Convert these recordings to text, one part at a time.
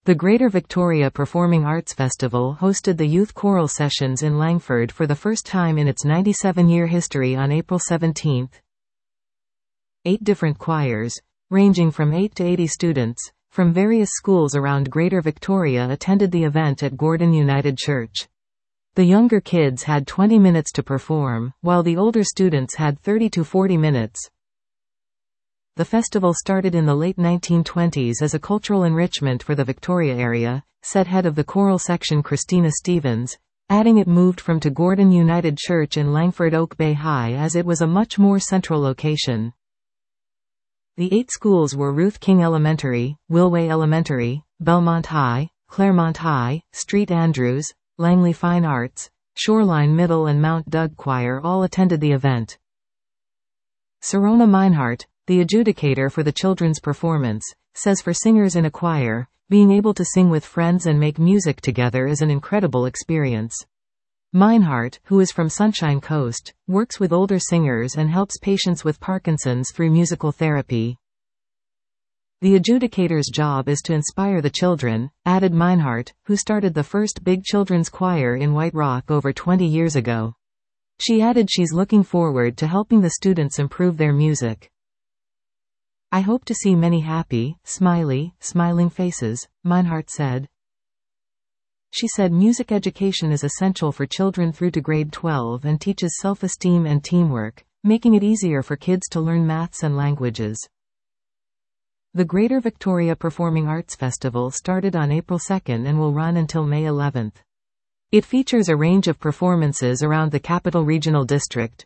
The Greater Victoria Performing Arts Festival hosted the Youth Choral Sessions in Langford for the first time in its 97-year history on April 17. 8 different choirs, ranging from 8 to 80 students, from various schools around Greater Victoria attended the event at Gordon United Church. The younger kids had 20 minutes to perform, while the older students had 30 to 40 minutes. The festival started in the late 1920s as a cultural enrichment for the Victoria area, said head of the choral section Christina Stevens, adding it moved from to Gordon United Church in Langford Oak Bay High as it was a much more central location. The 8 schools were Ruth King Elementary, Willway Elementary, Belmont High, Claremont High, St Andrews, Langley Fine Arts, Shoreline Middle and Mount Doug Choir all attended the event. Serona Meinhardt, the adjudicator for the children's performance, says for singers in a choir, being able to sing with friends and make music together is an incredible experience. Meinhardt, who is from Sunshine Coast, works with older singers and helps patients with Parkinson's through musical therapy. The adjudicator's job is to inspire the children, added Meinhardt, who started the first big children's choir in White Rock over 20 years ago. She added she's looking forward to helping the students improve their music. I hope to see many happy, smiling faces, Meinhardt said. She said music education is essential for children through to grade 12 and teaches self-esteem and teamwork, making it easier for kids to learn maths and languages. The Greater Victoria Performing Arts Festival started on April 2 and will run until May 11. It features a range of performances around the Capital Regional District.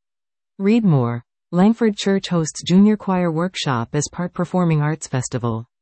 Read more. Langford Church hosts Junior Choir Workshop as part Performing Arts Festival.